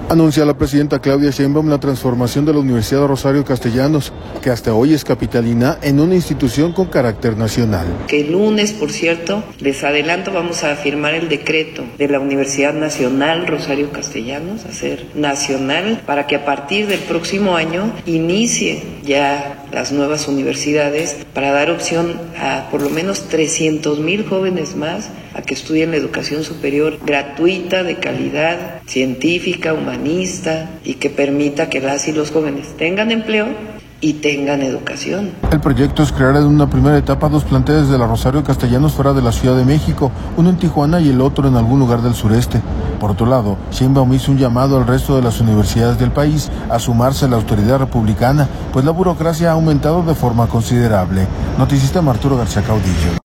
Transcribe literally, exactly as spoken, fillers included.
Anuncia la presidenta Claudia Sheinbaum la transformación de la Universidad Rosario Castellanos, que hasta hoy es capitalina, en una institución con carácter nacional. Que el lunes, por cierto, les adelanto, vamos a firmar el decreto de la Universidad Nacional Rosario Castellanos, a ser nacional, para que a partir del próximo año inicie ya las nuevas universidades para dar opción a por lo menos trescientos mil jóvenes más a que estudien la educación superior gratuita, de calidad, científica, humanista, y que permita que las y los jóvenes tengan empleo y tengan educación. El proyecto es crear en una primera etapa dos planteles de la Rosario Castellanos fuera de la Ciudad de México, uno en Tijuana y el otro en algún lugar del sureste. Por otro lado, Sheinbaum hizo un llamado al resto de las universidades del país a sumarse a la autoridad republicana, pues la burocracia ha aumentado de forma considerable. Noticista Arturo García Caudillo.